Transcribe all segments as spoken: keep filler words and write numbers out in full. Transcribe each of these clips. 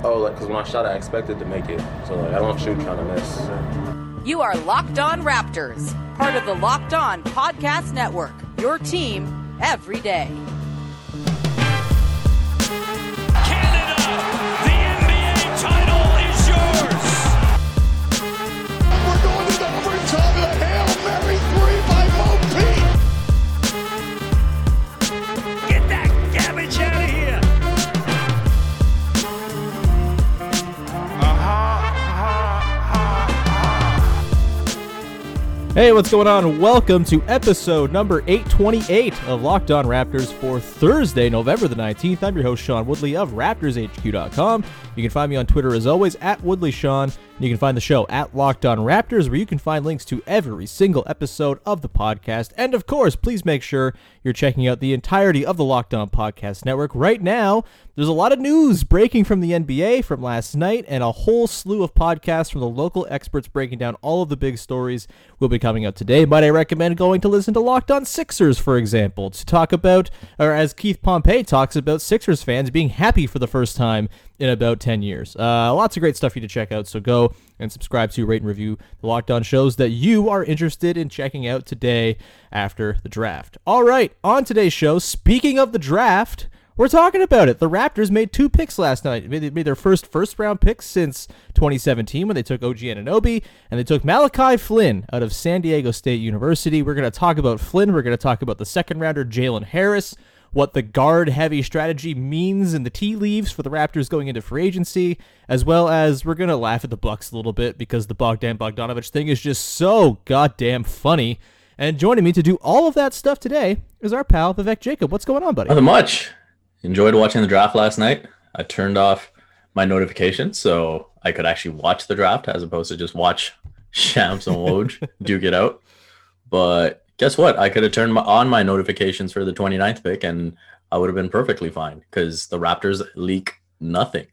Oh, like, because when I shot, I expected to make it. So, like, I don't shoot trying to miss. You are Locked On Raptors, part of the Locked On Podcast Network, your team every day. Canada, the N B A title is yours. We're going to the overtime of the Hail Mary three by Mo Pete. Get that garbage out of here. Hey, what's going on? Welcome to episode number eight twenty-eight of Locked On Raptors for Thursday, November the nineteenth. I'm your host, Sean Woodley of Raptors H Q dot com. You can find me on Twitter as always at WoodleySean. And you can find the show at Locked On Raptors, where you can find links to every single episode of the podcast. And of course, please make sure you're checking out the entirety of the Locked On Podcast Network. Right now, there's a lot of news breaking from the N B A from last night, and a whole slew of podcasts from the local experts breaking down all of the big stories will be coming out today. Might I recommend going to listen to Locked On Sixers, for example, to talk about, or as Keith Pompey talks about, Sixers fans being happy for the first time in about ten years. Uh, lots of great stuff for you to check out, so go and subscribe to, rate and review the Locked On shows that you are interested in checking out today after the draft. All right, on today's show, speaking of the draft, we're talking about it. The Raptors made two picks last night. They made their first first-round pick since twenty seventeen when they took O G Anunoby, and they took Malachi Flynn out of San Diego State University. We're going to talk about Flynn. We're going to talk about the second-rounder, Jalen Harris, what the guard-heavy strategy means in the tea leaves for the Raptors going into free agency, as well as we're going to laugh at the Bucks a little bit because the Bogdan Bogdanovic thing is just so goddamn funny. And joining me to do all of that stuff today is our pal, Vivek Jacob. What's going on, buddy? Nothing much. Enjoyed watching the draft last night. I turned off my notifications so I could actually watch the draft as opposed to just watch Shams and Woj duke it out. But guess what? I could have turned my, on my notifications for the twenty-ninth pick and I would have been perfectly fine because the Raptors leak nothing.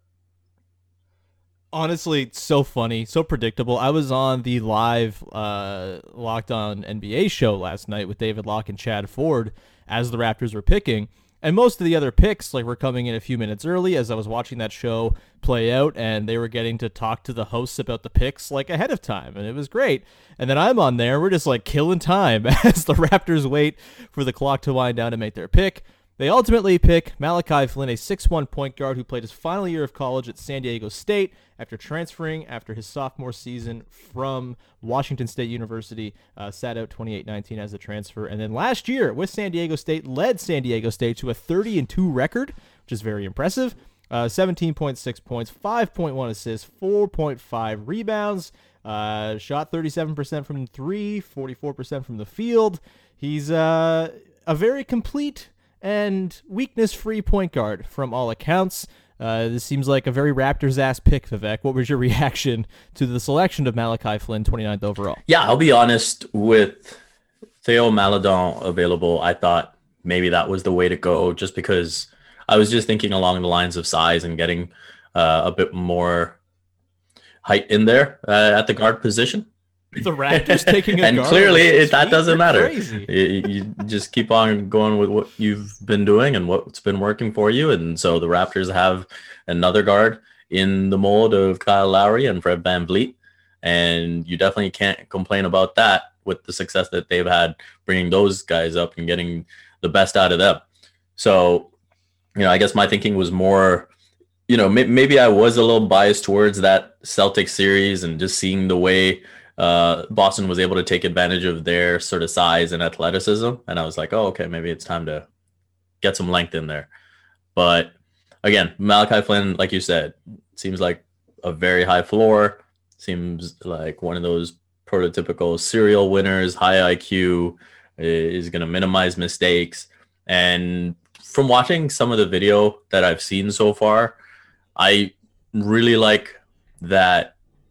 Honestly, so funny, so predictable. I was on the live uh, Locked On N B A show last night with David Locke and Chad Ford as the Raptors were picking. And most of the other picks like were coming in a few minutes early as I was watching that show play out, and they were getting to talk to the hosts about the picks like ahead of time, and it was great. And then I'm on there, we're just like killing time as the Raptors wait for the clock to wind down to make their pick. They ultimately pick Malachi Flynn, a six one point guard who played his final year of college at San Diego State after transferring after his sophomore season from Washington State University, uh, sat out twenty-eight nineteen as a transfer. And then last year with San Diego State, led San Diego State to a thirty and two record, which is very impressive. Uh, seventeen point six points, five point one assists, four point five rebounds, uh, shot thirty-seven percent from three, forty-four percent from the field. He's uh, a very complete and weakness-free point guard from all accounts. Uh, this seems like a very Raptors-ass pick, Vivek. What was your reaction to the selection of Malachi Flynn, twenty-ninth overall? Yeah, I'll be honest, with Theo Maledon available, I thought maybe that was the way to go just because I was just thinking along the lines of size and getting uh, a bit more height in there uh, at the guard position. The Raptors taking a and guard clearly it, that doesn't matter. Crazy. You, you just keep on going with what you've been doing and what's been working for you. And so the Raptors have another guard in the mold of Kyle Lowry and Fred VanVleet. And you definitely can't complain about that with the success that they've had bringing those guys up and getting the best out of them. So, you know, I guess my thinking was more, you know, may- maybe I was a little biased towards that Celtics series and just seeing the way uh, Boston was able to take advantage of their sort of size and athleticism. And I was like, oh, okay, maybe it's time to get some length in there. But again, Malachi Flynn, like you said, seems like a very high floor, seems like one of those prototypical serial winners, high I Q, is going to minimize mistakes. And from watching some of the video that I've seen so far, I really like that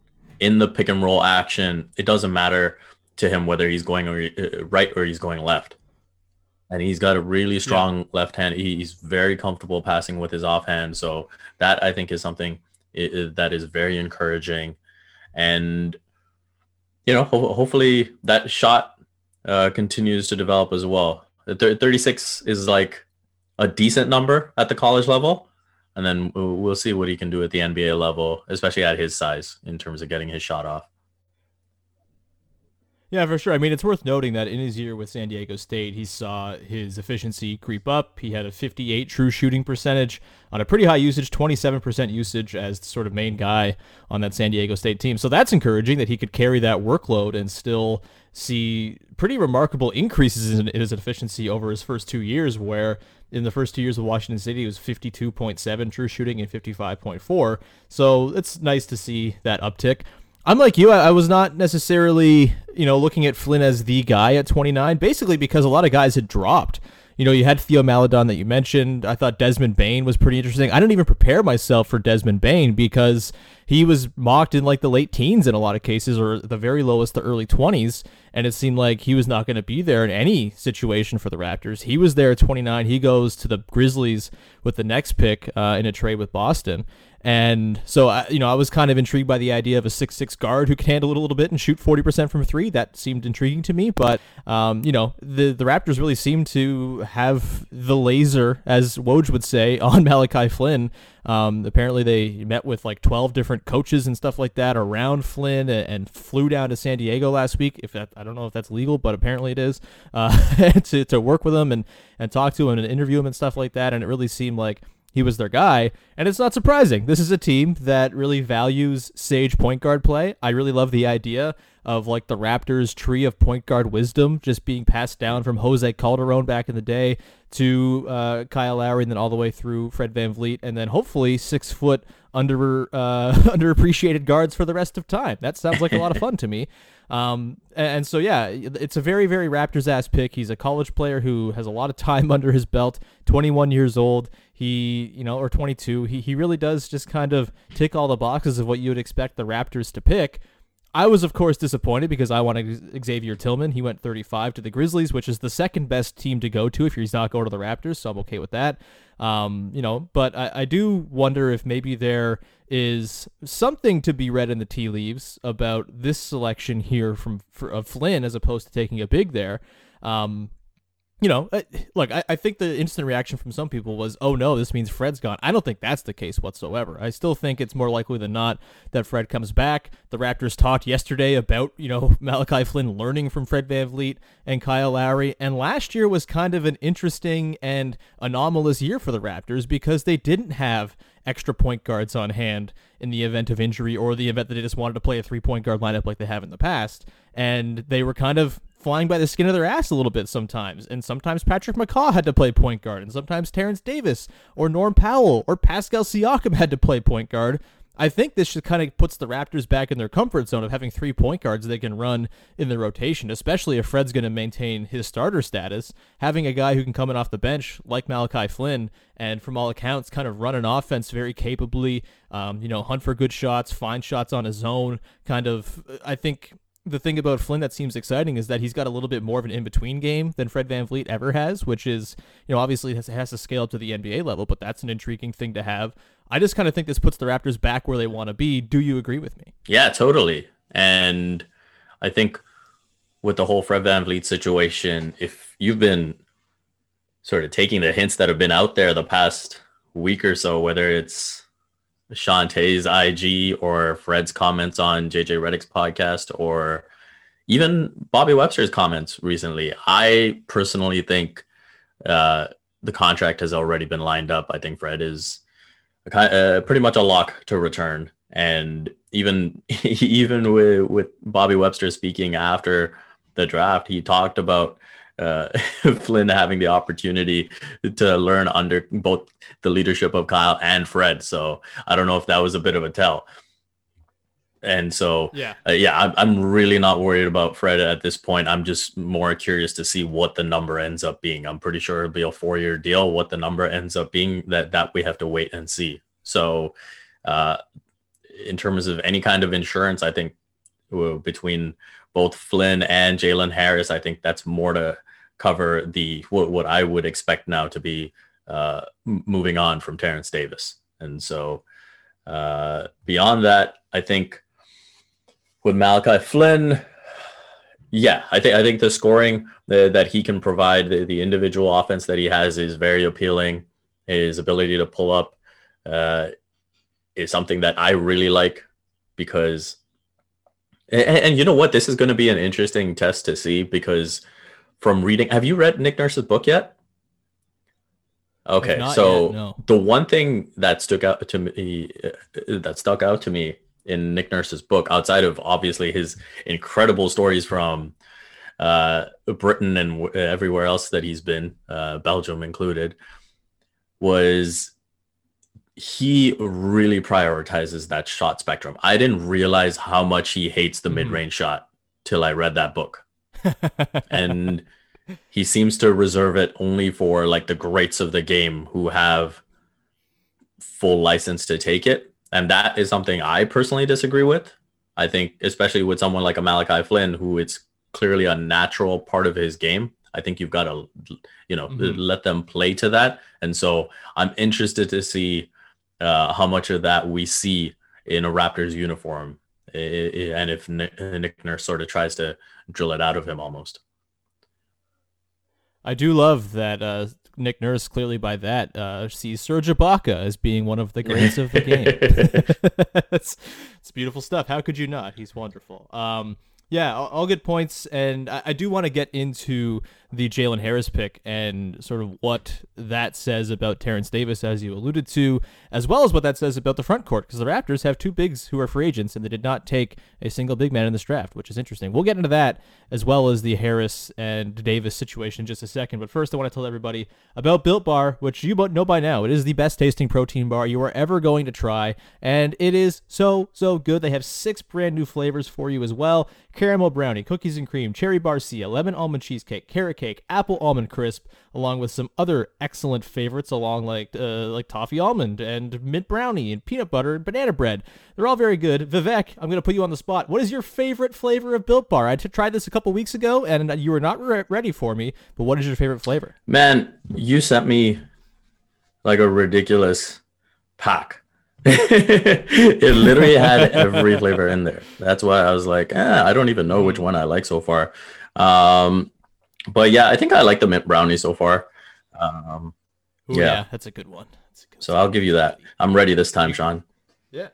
in the pick and roll action, it doesn't matter to him whether he's going or, right or he's going left. And he's got a really strong yeah. left hand. He's very comfortable passing with his offhand. So that, I think, is something that is very encouraging. And, you know, ho- hopefully that shot uh, continues to develop as well. thirty-six is like a decent number at the college level. and then we'll see what he can do at the N B A level, especially at his size in terms of getting his shot off. Yeah, for sure. I mean, it's worth noting that in his year with San Diego State, he saw his efficiency creep up. He had a fifty-eight true shooting percentage on a pretty high usage, twenty-seven percent usage as the sort of main guy on that San Diego State team. So that's encouraging that he could carry that workload and still see pretty remarkable increases in his efficiency over his first two years, where in the first two years of Washington City, it was fifty-two point seven true shooting and fifty-five point four. So it's nice to see that uptick. I'm like you, I, I was not necessarily, you know, looking at Flynn as the guy at twenty-nine, basically because a lot of guys had dropped. You know, you had Theo Maledon that you mentioned. I thought Desmond Bane was pretty interesting. I didn't even prepare myself for Desmond Bane because he was mocked in like the late teens in a lot of cases, or the very lowest, the early twenties, and it seemed like he was not going to be there in any situation for the Raptors. He was there at twenty-nine. He goes to the Grizzlies with the next pick uh, in a trade with Boston. And so, I, you know, I was kind of intrigued by the idea of a six six guard who can handle it a little bit and shoot forty percent from three. That seemed intriguing to me. But, um, you know, the, the Raptors really seem to have the laser, as Woj would say, on Malachi Flynn. Um, apparently they met with like twelve different coaches and stuff like that around Flynn and, and flew down to San Diego last week. If that, I don't know if that's legal, but apparently it is, uh, to, to work with him and, and talk to him and interview him and stuff like that. And it really seemed like he was their guy, and it's not surprising. This is a team that really values sage point guard play. I really love the idea of like the Raptors' tree of point guard wisdom just being passed down from Jose Calderon back in the day to uh, Kyle Lowry, and then all the way through Fred VanVleet, and then hopefully six foot under uh, underappreciated guards for the rest of time. That sounds like a lot of fun to me. Um, and so, yeah, it's a very, very Raptors-ass pick. He's a college player who has a lot of time under his belt, twenty-one years old. He, you know, or twenty-two. He, he really does just kind of tick all the boxes of what you would expect the Raptors to pick. I was, of course, disappointed because I wanted Xavier Tillman. He went thirty-five to the Grizzlies, which is the second best team to go to if he's not going to the Raptors, so I'm okay with that. Um, you know, but I, I do wonder if maybe there is something to be read in the tea leaves about this selection here from for, of Flynn as opposed to taking a big there. Um, You know, look, I, I think the instant reaction from some people was, oh no, this means Fred's gone. I don't think that's the case whatsoever. I still think it's more likely than not that Fred comes back. The Raptors talked yesterday about, you know, Malachi Flynn learning from Fred VanVleet and Kyle Lowry. And last year was kind of an interesting and anomalous year for the Raptors because they didn't have extra point guards on hand in the event of injury or the event that they just wanted to play a three-point guard lineup like they have in the past. And they were kind of flying by the skin of their ass a little bit sometimes. And sometimes Patrick McCaw had to play point guard, and sometimes Terrence Davis or Norm Powell or Pascal Siakam had to play point guard. I think this just kind of puts the Raptors back in their comfort zone of having three point guards they can run in the rotation, especially if Fred's going to maintain his starter status. Having a guy who can come in off the bench like Malachi Flynn and from all accounts kind of run an offense very capably, um, you know, hunt for good shots, find shots on his own, kind of, I think the thing about Flynn that seems exciting is that he's got a little bit more of an in-between game than Fred VanVleet ever has, which is, you know, obviously it has, it has to scale up to the N B A level, but that's an intriguing thing to have. I just kind of think this puts the Raptors back where they want to be. Do you agree with me? Yeah, totally. And I think with the whole Fred VanVleet situation, if you've been sort of taking the hints that have been out there the past week or so, whether it's Shantae's I G or Fred's comments on J J Redick's podcast or even Bobby Webster's comments recently, I personally think uh, the contract has already been lined up. I think Fred is a, uh, pretty much a lock to return. And even even with, with Bobby Webster speaking after the draft, he talked about uh, Flynn having the opportunity to learn under both the leadership of Kyle and Fred. So I don't know if that was a bit of a tell. And so, yeah, uh, yeah, I'm, I'm really not worried about Fred at this point. I'm just more curious to see what the number ends up being. I'm pretty sure it'll be a four-year deal. What the number ends up being, that that we have to wait and see. So uh, in terms of any kind of insurance, I think uh, between both Flynn and Jalen Harris, I think that's more to cover the what, what I would expect now to be uh, moving on from Terrence Davis. And so uh, beyond that, I think with Malachi Flynn, yeah, I think I think the scoring the, that he can provide, the, the individual offense that he has is very appealing. His ability to pull up uh, is something that I really like because, and, and you know what, this is going to be an interesting test to see because from reading, have you read Nick Nurse's book yet? Okay, so yet, no. The one thing that stuck out to me, uh, that stuck out to me in Nick Nurse's book, outside of obviously his incredible stories from uh, Britain and w- everywhere else that he's been, uh, Belgium included, was he really prioritizes that shot spectrum. I didn't realize how much he hates the mm-hmm. mid-range shot till I read that book. And he seems to reserve it only for like the greats of the game who have full license to take it. And that is something I personally disagree with. I think, especially with someone like a Malachi Flynn, who it's clearly a natural part of his game. I think you've got to, you know, mm-hmm. let them play to that. And so I'm interested to see uh, how much of that we see in a Raptors uniform. And if Nick, Nick Nurse sort of tries to drill it out of him almost. I do love that uh, Nick Nurse, clearly by that, uh, sees Serge Ibaka as being one of the greats of the game. it's, it's beautiful stuff. How could you not? He's wonderful. Um, yeah, all, all good points. And I, I do want to get into the Jalen Harris pick and sort of what that says about Terrence Davis, as you alluded to, as well as what that says about the front court, because the Raptors have two bigs who are free agents, and they did not take a single big man in this draft, which is interesting. We'll get into that, as well as the Harris and Davis situation in just a second. But first, I want to tell everybody about Built Bar, which you know by now. It is the best tasting protein bar you are ever going to try, and it is so, so good. They have six brand new flavors for you as well. Caramel brownie, cookies and cream, cherry barcia, lemon almond cheesecake, carrot cake, apple almond crisp, along with some other excellent favorites along like uh, like toffee almond and mint brownie and peanut butter and banana bread. They're all very good. Vivek, I'm going to put you on the spot. What is your favorite flavor of Built Bar? I t- tried this a couple weeks ago and you were not re- ready for me, but what is your favorite flavor? Man, you sent me like a ridiculous pack. It literally had every flavor in there. That's why I was like, eh, I don't even know which one I like so far. Um, but yeah, I think I like the mint brownie so far. Um, Ooh, yeah. yeah, that's a good one. That's a good so one. I'll give you that. I'm ready this time, Sean. Yeah.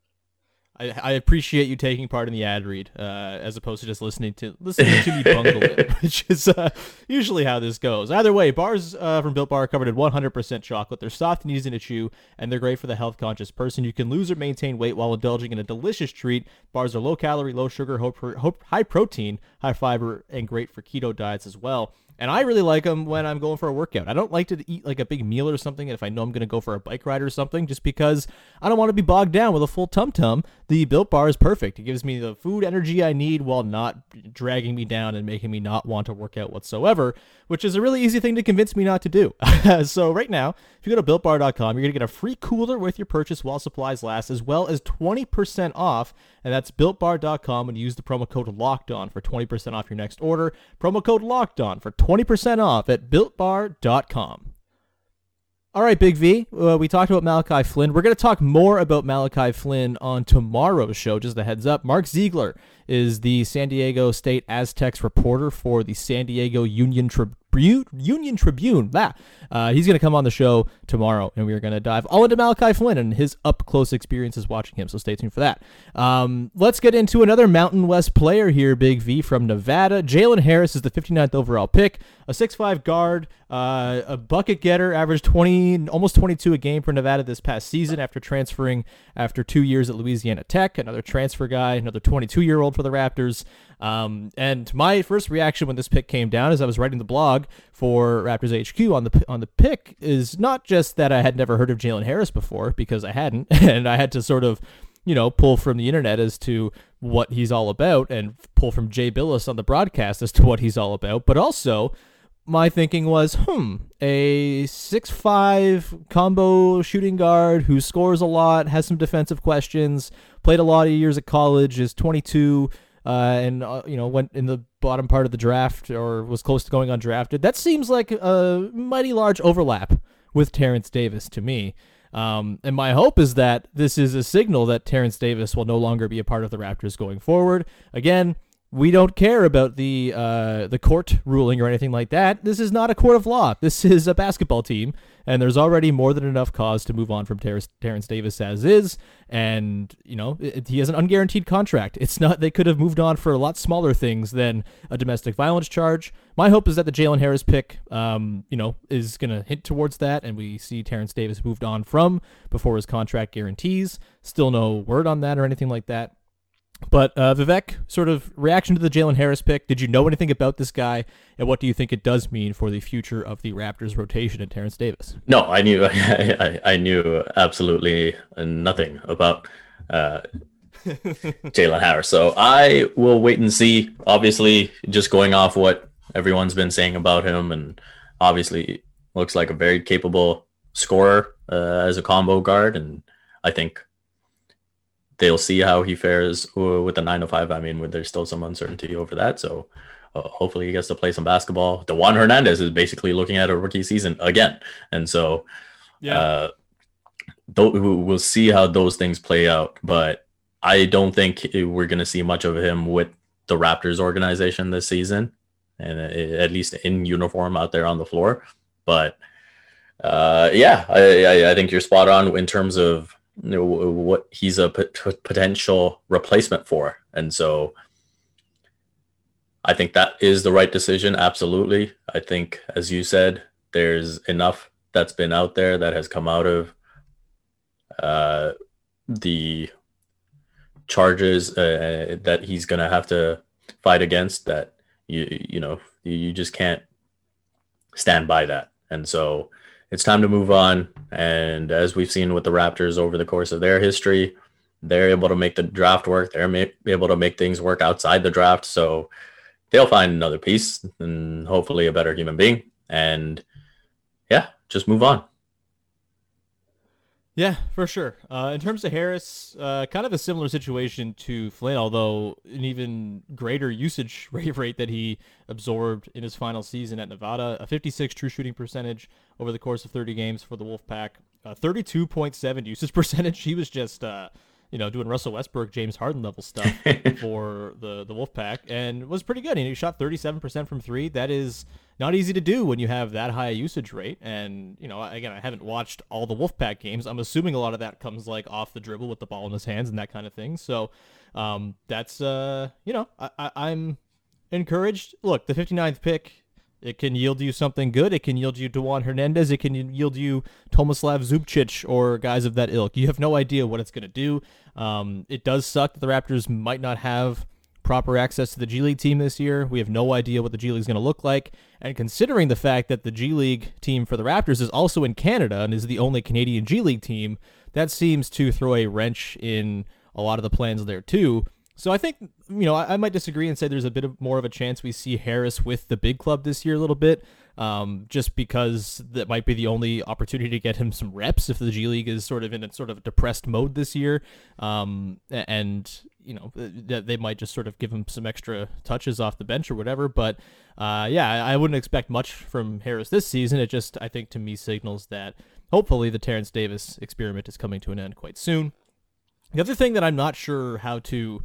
I, I appreciate you taking part in the ad read, uh, as opposed to just listening to listening to me bungle it, which is uh, usually how this goes. Either way, bars uh, from Built Bar are covered in one hundred percent chocolate. They're soft and easy to chew, and they're great for the health-conscious person. You can lose or maintain weight while indulging in a delicious treat. Bars are low-calorie, low-sugar, high-protein, high-fiber, and great for keto diets as well. And I really like them when I'm going for a workout. I don't like to eat like a big meal or something if I know I'm going to go for a bike ride or something, just because I don't want to be bogged down with a full tum-tum. The Built Bar is perfect. It gives me the food energy I need while not dragging me down and making me not want to work out whatsoever, which is a really easy thing to convince me not to do. So right now, if you go to built bar dot com, you're going to get a free cooler with your purchase while supplies last, as well as twenty percent off. And that's built bar dot com, and use the promo code LOCKEDON for twenty percent off your next order. Promo code LOCKEDON for twenty percent off at built bar dot com. All right, Big V, uh, we talked about Malachi Flynn. We're going to talk more about Malachi Flynn on tomorrow's show, just a heads up. Mark Ziegler is the San Diego State Aztecs reporter for the San Diego Union Tribune. Union Tribune. Ah, uh, he's going to come on the show tomorrow, and we're going to dive all into Malachi Flynn and his up-close experiences watching him, so stay tuned for that. Um, let's get into another Mountain West player here, Big V, from Nevada. Jalen Harris is the fifty-ninth overall pick, a six five guard, uh, a bucket getter, averaged twenty, almost twenty-two a game for Nevada this past season after transferring after two years at Louisiana Tech. Another transfer guy, another twenty-two-year-old for the Raptors. Um, and my first reaction when this pick came down, as I was writing the blog for Raptors H Q on the on the pick, is not just that I had never heard of Jalen Harris before, because I hadn't, and I had to sort of, you know, pull from the internet as to what he's all about, and pull from Jay Billis on the broadcast as to what he's all about, but also my thinking was, hmm, a six five combo shooting guard who scores a lot, has some defensive questions, played a lot of years at college, is twenty-two, Uh, and, uh, you know, went in the bottom part of the draft or was close to going undrafted. That seems like a mighty large overlap with Terrence Davis to me. Um, and my hope is that this is a signal that Terrence Davis will no longer be a part of the Raptors going forward. Again, we don't care about the uh, the court ruling or anything like that. This is not a court of law. This is a basketball team, and there's already more than enough cause to move on from Ter- Terrence Davis as is. And, you know, it, he has an unguaranteed contract. It's not, they could have moved on for a lot smaller things than a domestic violence charge. My hope is that the Jalen Harris pick, um, you know, is going to hint towards that, and we see Terrence Davis moved on from before his contract guarantees. Still no word on that or anything like that. But uh, Vivek, sort of reaction to the Jalen Harris pick. Did you know anything about this guy, and what do you think it does mean for the future of the Raptors rotation and Terrence Davis? No, I knew I, I knew absolutely nothing about uh, Jalen Harris. So I will wait and see. Obviously, just going off what everyone's been saying about him, and obviously looks like a very capable scorer uh, as a combo guard, and I think they'll see how he fares with the nine to five. I mean, there's still some uncertainty over that. So uh, hopefully he gets to play some basketball. DeJuan Hernandez is basically looking at a rookie season again. And so yeah, uh, th- we'll see how those things play out. But I don't think we're going to see much of him with the Raptors organization this season, and at least in uniform out there on the floor. But uh, yeah, I, I, I think you're spot on in terms of, you know, what he's a p- potential replacement for. And so I think that is the right decision. Absolutely. I think, as you said, there's enough that's been out there that has come out of uh, the charges uh, that he's going to have to fight against, that you, you know, you just can't stand by that. And so it's time to move on. And as we've seen with the Raptors over the course of their history, they're able to make the draft work. They're ma- able to make things work outside the draft. So they'll find another piece and hopefully a better human being. And yeah, just move on. Yeah, for sure. Uh, in terms of Harris, uh, kind of a similar situation to Flynn, although an even greater usage rate rate that he absorbed in his final season at Nevada. A fifty-six true shooting percentage over the course of thirty games for the Wolfpack. Uh, thirty-two point seven usage percentage. He was just, uh, you know, doing Russell Westbrook, James Harden level stuff for the, the Wolfpack, and was pretty good. He shot thirty-seven percent from three. That is not easy to do when you have that high a usage rate. And, you know, again, I haven't watched all the Wolfpack games. I'm assuming a lot of that comes like off the dribble with the ball in his hands and that kind of thing. So um, that's, uh, you know, I, I, I'm encouraged. Look, the fifty-ninth pick, it can yield you something good. It can yield you DeJuan Hernandez. It can yield you Tomislav Zubcic or guys of that ilk. You have no idea what it's going to do. Um, it does suck that the Raptors might not have proper access to the G League team this year. We have no idea what the G League is going to look like. And considering the fact that the G League team for the Raptors is also in Canada and is the only Canadian G League team, that seems to throw a wrench in a lot of the plans there too. So I think, you know, I, I might disagree and say there's a bit of more of a chance we see Harris with the big club this year a little bit, um, just because that might be the only opportunity to get him some reps if the G League is sort of in a sort of depressed mode this year. Um, and, you know, th- they might just sort of give him some extra touches off the bench or whatever. But, uh, yeah, I, I wouldn't expect much from Harris this season. It just, I think, to me signals that hopefully the Terrence Davis experiment is coming to an end quite soon. The other thing that I'm not sure how to,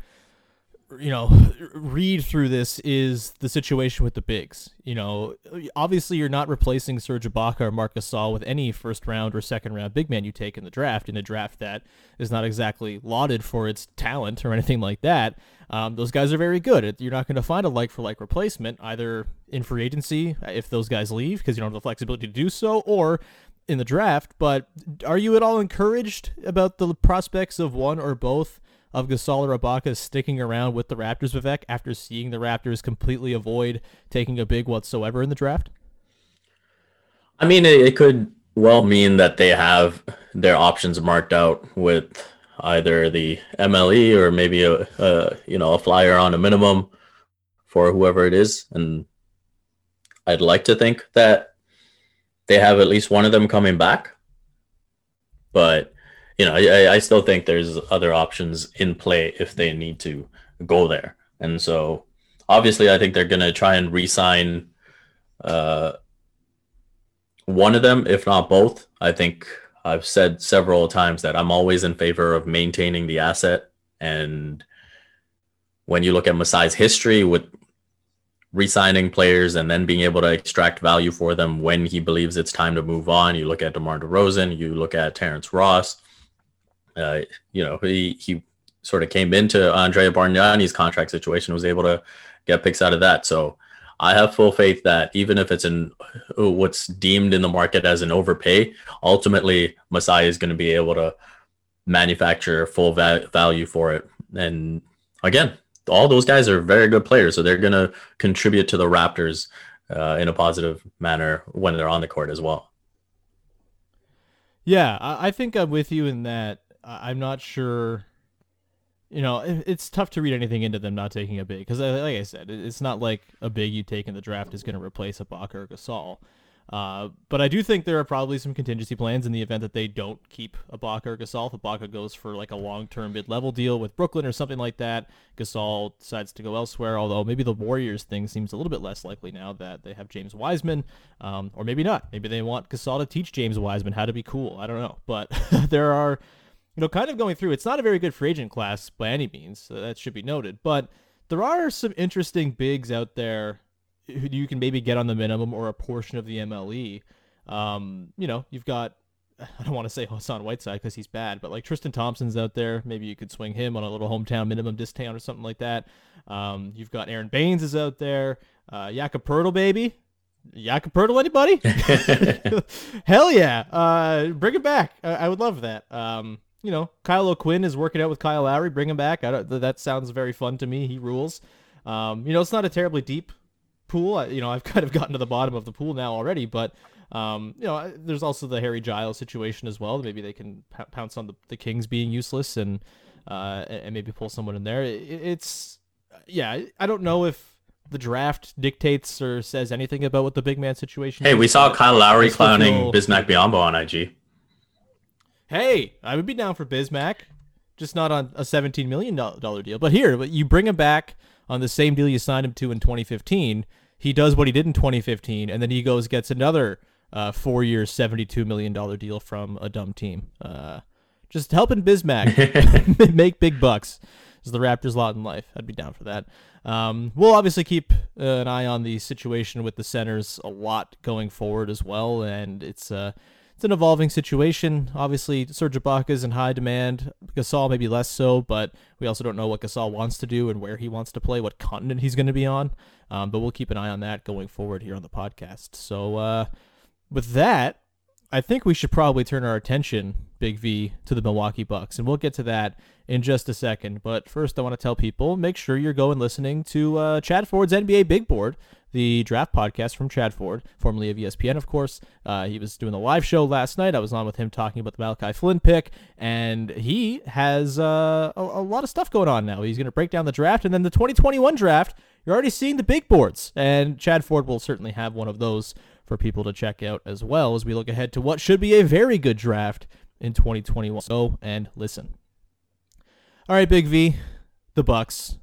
you know, read through this is the situation with the bigs. You know, obviously you're not replacing Serge Ibaka or Marc Gasol with any first round or second round big man you take in the draft, in a draft that is not exactly lauded for its talent or anything like that. Um, those guys are very good. You're not going to find a like for like replacement either in free agency if those guys leave because you don't have the flexibility to do so, or in the draft. But are you at all encouraged about the prospects of one or both of Gasol or Ibaka sticking around with the Raptors, Vivek, after seeing the Raptors completely avoid taking a big whatsoever in the draft? I mean, it, it could well mean that they have their options marked out with either the M L E or maybe a, a you know a flyer on a minimum for whoever it is, and I'd like to think that they have at least one of them coming back, but you know, I, I still think there's other options in play if they need to go there. And so obviously I think they're going to try and re-sign uh, one of them, if not both. I think I've said several times that I'm always in favor of maintaining the asset. And when you look at Masai's history with re-signing players and then being able to extract value for them when he believes it's time to move on. You look at DeMar DeRozan, you look at Terrence Ross. Uh, you know, he he sort of came into Andrea Bargnani's contract situation, was able to get picks out of that. So I have full faith that even if it's in what's deemed in the market as an overpay, ultimately Masai is going to be able to manufacture full va- value for it. And again, all those guys are very good players, so they're going to contribute to the Raptors uh, in a positive manner when they're on the court as well. Yeah, I, I think I'm with you in that. I'm not sure. You know, it, it's tough to read anything into them not taking a big, because like I said, it, it's not like a big you take in the draft is going to replace Ibaka or Gasol. Uh, but I do think there are probably some contingency plans in the event that they don't keep Ibaka or Gasol. If Ibaka goes for like a long-term mid-level deal with Brooklyn or something like that, Gasol decides to go elsewhere, although maybe the Warriors thing seems a little bit less likely now that they have James Wiseman, um, or maybe not. Maybe they want Gasol to teach James Wiseman how to be cool. I don't know. But there are, you know, kind of going through, it's not a very good free agent class by any means, so that should be noted. But there are some interesting bigs out there who you can maybe get on the minimum or a portion of the M L E. Um, you know, you've got, I don't want to say Hassan Whiteside because he's bad, but like Tristan Thompson's out there. Maybe you could swing him on a little hometown minimum discount or something like that. Um, you've got Aaron Baines is out there. Uh, Jakob Poeltl, baby. Jakob Poeltl, anybody? Hell yeah. Uh, bring him back. I, I would love that. Um, you know, Kyle O'Quinn is working out with Kyle Lowry. Bring him back. I don't, that sounds very fun to me. He rules. Um, you know, it's not a terribly deep pool. I, you know, I've kind of gotten to the bottom of the pool now already, but um, you know, there's also the Harry Giles situation as well. Maybe they can p- pounce on the, the Kings being useless and uh, and maybe pull someone in there. It, it's yeah, I don't know if the draft dictates or says anything about what the big man situation hey, is. Hey, we saw Kyle Lowry clowning feel... Bismack Biyombo on I G. Hey, I would be down for Bismack, just not on a seventeen million dollars deal. But here, you bring him back on the same deal you signed him to in twenty fifteen. He does what he did in twenty fifteen, and then he goes gets another uh, four-year, seventy-two million dollars deal from a dumb team. Uh, just helping Bismack make big bucks is the Raptors' lot in life. I'd be down for that. Um, we'll obviously keep uh, an eye on the situation with the centers a lot going forward as well, and it's uh, it's an evolving situation. Obviously, Serge Ibaka is in high demand. Gasol maybe less so, but we also don't know what Gasol wants to do and where he wants to play, what continent he's going to be on. Um, but we'll keep an eye on that going forward here on the podcast. So uh, with that, I think we should probably turn our attention, Big V, to the Milwaukee Bucks, and we'll get to that in just a second. But first, I want to tell people, make sure you're going listening to uh, Chad Ford's N B A Big Board, the draft podcast from Chad Ford, formerly of E S P N, of course. Uh, he was doing the live show last night. I was on with him talking about the Malachi Flynn pick, and he has uh, a, a lot of stuff going on now. He's going to break down the draft, and then the twenty twenty-one draft, you're already seeing the big boards, and Chad Ford will certainly have one of those for people to check out as well as we look ahead to what should be a very good draft in twenty twenty-one. So, and listen. All right, Big V, the Bucks.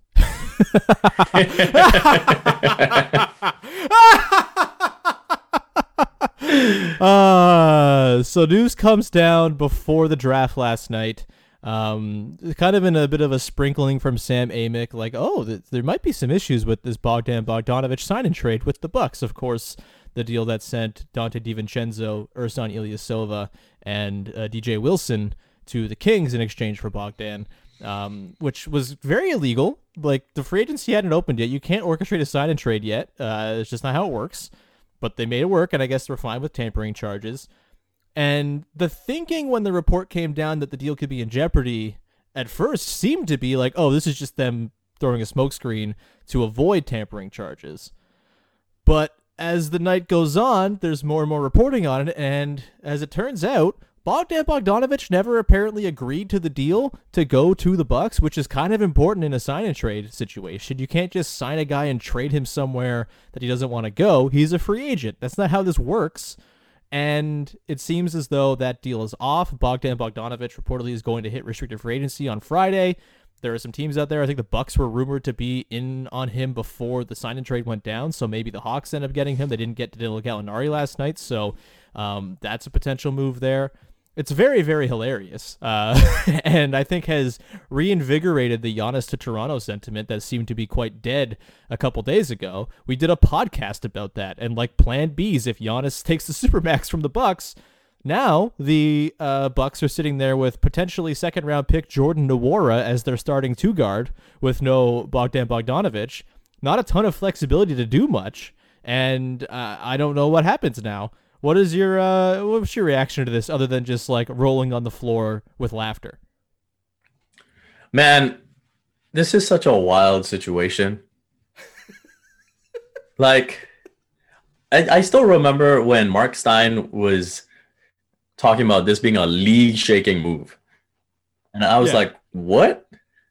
uh, so news comes down before the draft last night. Um, kind of in a bit of a sprinkling from Sam Amick, like, oh, th- there might be some issues with this Bogdan Bogdanovic sign-and trade with the Bucks. Of course, the deal that sent Dante DiVincenzo, Ersan Ilyasova, and uh, D J Wilson to the Kings in exchange for Bogdan, um, which was very illegal. Like, the free agency hadn't opened yet. You can't orchestrate a sign-and trade yet. Uh, it's just not how it works. But they made it work, and I guess they're fine with tampering charges. And the thinking when the report came down that the deal could be in jeopardy at first seemed to be like, oh, this is just them throwing a smokescreen to avoid tampering charges. But as the night goes on, there's more and more reporting on it, and as it turns out, Bogdan Bogdanovic never apparently agreed to the deal to go to the Bucks, which is kind of important in a sign-and-trade situation. You can't just sign a guy and trade him somewhere that he doesn't want to go. He's a free agent. That's not how this works. And it seems as though that deal is off. Bogdan Bogdanovic reportedly is going to hit restricted free agency on Friday. There are some teams out there. I think the Bucks were rumored to be in on him before the sign and trade went down, so maybe the Hawks end up getting him. They didn't get Danilo Gallinari last night, so um, that's a potential move there. It's very, very hilarious, uh, and I think has reinvigorated the Giannis to Toronto sentiment that seemed to be quite dead a couple days ago. We did a podcast about that, and like Plan B's if Giannis takes the Supermax from the Bucks. Now the uh, Bucks are sitting there with potentially second-round pick Jordan Nwora as their starting two-guard with no Bogdan Bogdanovic. Not a ton of flexibility to do much, and uh, I don't know what happens now. What is your uh, what's your reaction to this other than just like rolling on the floor with laughter? Man, this is such a wild situation. Like, I, I still remember when Mark Stein was talking about this being a league-shaking move. And I was yeah. like, what?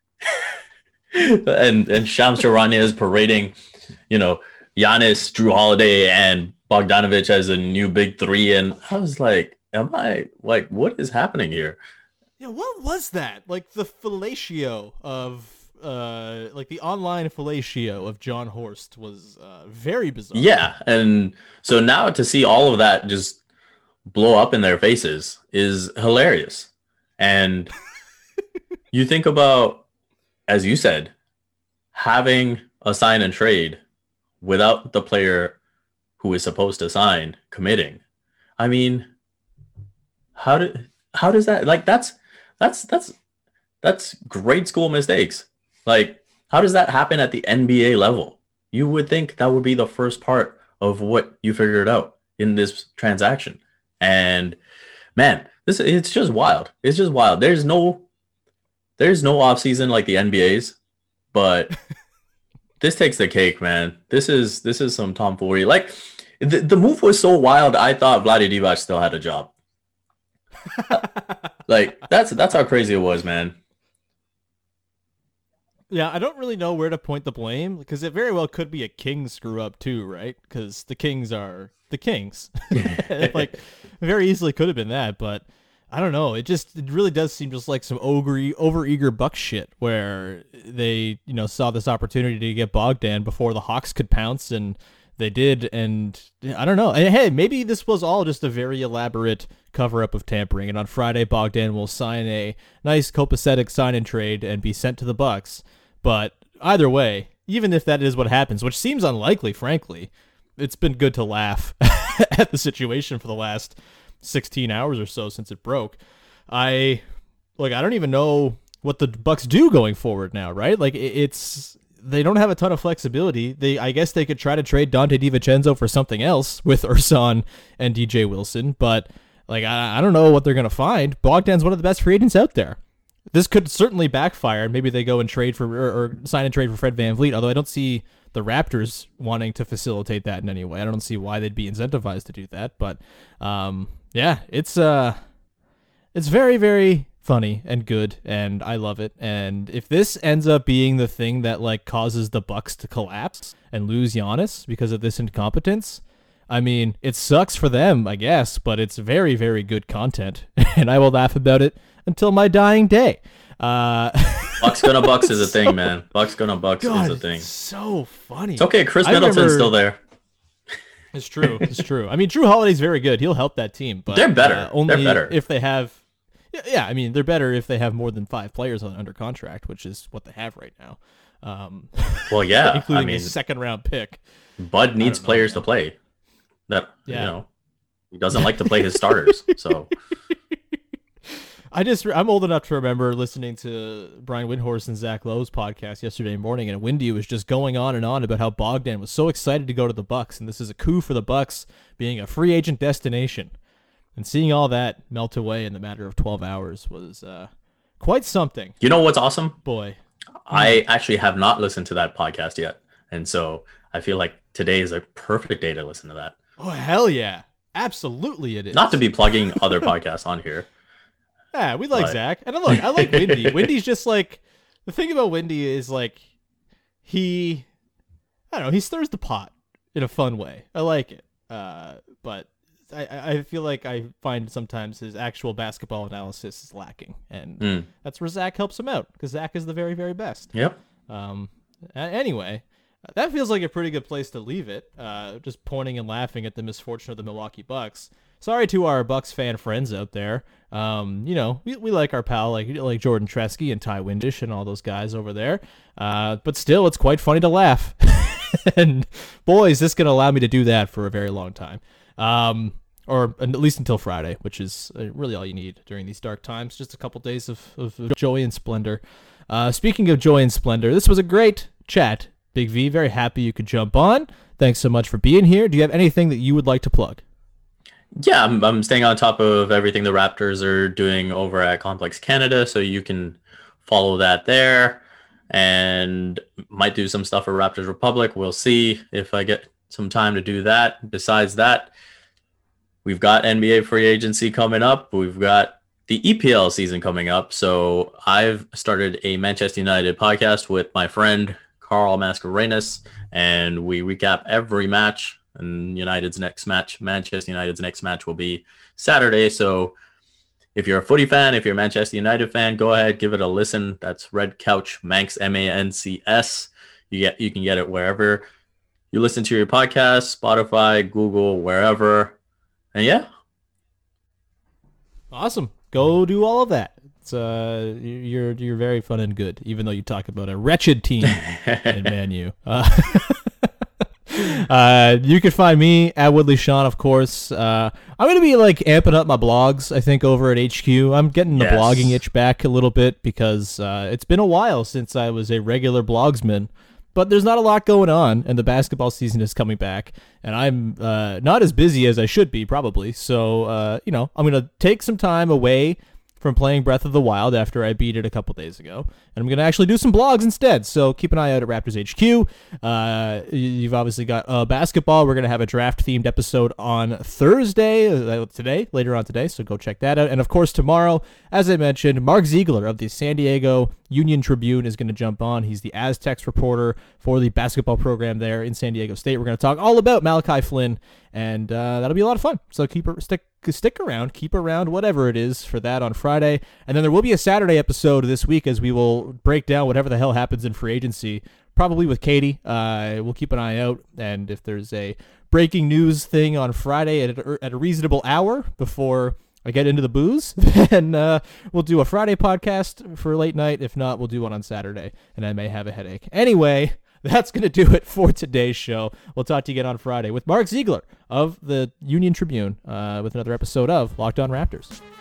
and and Shams Charania is parading, you know, Giannis, Drew Holiday, and Bogdanovic as a new big three, and I was like, am I, like, what is happening here? Yeah, what was that? Like, the fellatio of, uh, like, the online fellatio of John Horst was uh, very bizarre. Yeah, and so now to see all of that just blow up in their faces is hilarious. And you think about, as you said, having a sign and trade without the player who is supposed to sign committing. I mean, how did how does that like that's that's that's that's grade school mistakes. Like, how does that happen at the N B A level? You would think that would be the first part of what you figured out in this transaction. And man, this it's just wild. It's just wild. There's no there's no offseason like the N B A's, but this takes the cake, man. This is this is some tomfoolery. Like, the, the move was so wild, I thought Vlade Divac still had a job. Like, that's that's how crazy it was, man. Yeah, I don't really know where to point the blame, because it very well could be a Kings screw up too, right? Because the Kings are the Kings. Like, very easily could have been that, but I don't know. It just it really does seem just like some ogre, over-eager Buck shit where they, you know, saw this opportunity to get Bogdan before the Hawks could pounce, and they did. And I don't know. And hey, maybe this was all just a very elaborate cover-up of tampering. And on Friday, Bogdan will sign a nice copacetic sign-and trade and be sent to the Bucks. But either way, even if that is what happens, which seems unlikely, frankly, it's been good to laugh at the situation for the last sixteen hours or so since it broke. I like I don't even know what the Bucks do going forward now, right? Like, it's they don't have a ton of flexibility. They I guess they could try to trade Dante DiVincenzo for something else with Ersan and D J Wilson, but like I, I don't know what they're gonna find. Bogdan's one of the best free agents out there. This could certainly backfire. Maybe they go and trade for or, or sign and trade for Fred VanVleet, although I don't see the Raptors wanting to facilitate that in any way. I don't see why they'd be incentivized to do that, but um yeah, it's uh, it's very, very funny and good, and I love it. And if this ends up being the thing that like causes the Bucks to collapse and lose Giannis because of this incompetence, I mean, it sucks for them, I guess, but it's very, very good content, and I will laugh about it until my dying day. Uh, Bucks gonna Bucks is a thing, man. Bucks gonna Bucks God, is a thing. It's so funny. It's okay. Chris I Middleton's remember... still there. It's true. It's true. I mean, Drew Holiday's very good. He'll help that team, but they're better. Uh, only they're better if they have. Yeah, yeah, I mean, they're better if they have more than five players on under contract, which is what they have right now. Um, well, yeah, including I mean, a second round pick. Bud needs players know, to play. That yeah. you know, he doesn't like to play his starters. So I just I'm old enough to remember listening to Brian Windhorst and Zach Lowe's podcast yesterday morning, and Windy was just going on and on about how Bogdan was so excited to go to the Bucks, and this is a coup for the Bucks being a free agent destination. And seeing all that melt away in the matter of twelve hours was uh, quite something. You know what's awesome? Boy. I actually have not listened to that podcast yet, and so I feel like today is a perfect day to listen to that. Oh, hell yeah. Absolutely it is. Not to be plugging other podcasts on here. Yeah, we like but... Zach. And look, I like Windy. Windy's just like, the thing about Windy is like, he, I don't know, he stirs the pot in a fun way. I like it. Uh, but I, I feel like I find sometimes his actual basketball analysis is lacking. And mm. that's where Zach helps him out, because Zach is the very, very best. Yep. Um. Anyway, that feels like a pretty good place to leave it. Uh, just pointing and laughing at the misfortune of the Milwaukee Bucks. sorry to our Bucks fan friends out there. Um, you know, we, we like our pal, like like Jordan Tresky and Ty Windish and all those guys over there. Uh, but still, it's quite funny to laugh. And boy, is this going to allow me to do that for a very long time. Um, or at least until Friday, which is really all you need during these dark times. Just a couple days of, of joy and splendor. Uh, speaking of joy and splendor, this was a great chat, Big V. Very happy you could jump on. Thanks so much for being here. Do you have anything that you would like to plug? Yeah, I'm, I'm staying on top of everything the Raptors are doing over at Complex Canada, so you can follow that there. And might do some stuff for Raptors Republic. We'll see if I get some time to do that. Besides that, we've got N B A free agency coming up. We've got the E P L season coming up. So I've started a Manchester United podcast with my friend Carl Mascarenas, and we recap every match. And United's next match, Manchester United's next match will be Saturday. So if you're a footy fan, if you're a Manchester United fan, go ahead, give it a listen. That's Red Couch Manx, M A N C S. You get you can get it wherever you listen to your podcast, Spotify, Google, wherever. And yeah. Awesome. Go do all of that. It's uh you're you're very fun and good, even though you talk about a wretched team in Man U. Uh, Uh, you can find me at Woodley Sean, of course. Uh, I'm going to be like amping up my blogs, I think, over at H Q. I'm getting the yes. blogging itch back a little bit because uh, it's been a while since I was a regular blogsman, but there's not a lot going on, and the basketball season is coming back, and I'm uh, not as busy as I should be, probably. So, uh, you know, I'm going to take some time away from playing Breath of the Wild after I beat it a couple days ago. And I'm going to actually do some blogs instead, so keep an eye out at Raptors H Q. Uh, you've obviously got uh, basketball. We're going to have a draft-themed episode on Thursday, uh, today, later on today, so go check that out. And, of course, tomorrow, as I mentioned, Mark Ziegler of the San Diego Union Tribune is going to jump on. He's the Aztecs reporter for the basketball program there in San Diego State. We're going to talk all about Malachi Flynn, and uh, that'll be a lot of fun. So keep stick stick around, keep around, whatever it is, for that on Friday. And then there will be a Saturday episode this week as we will break down whatever the hell happens in free agency, probably with Katie. Uh, we'll keep an eye out, and if there's a breaking news thing on Friday at a, at a reasonable hour before I get into the booze, then uh, we'll do a Friday podcast for late night. If not, we'll do one on Saturday, and I may have a headache. Anyway, that's going to do it for today's show. We'll talk to you again on Friday with Mark Ziegler of the Union Tribune uh, with another episode of Locked On Raptors.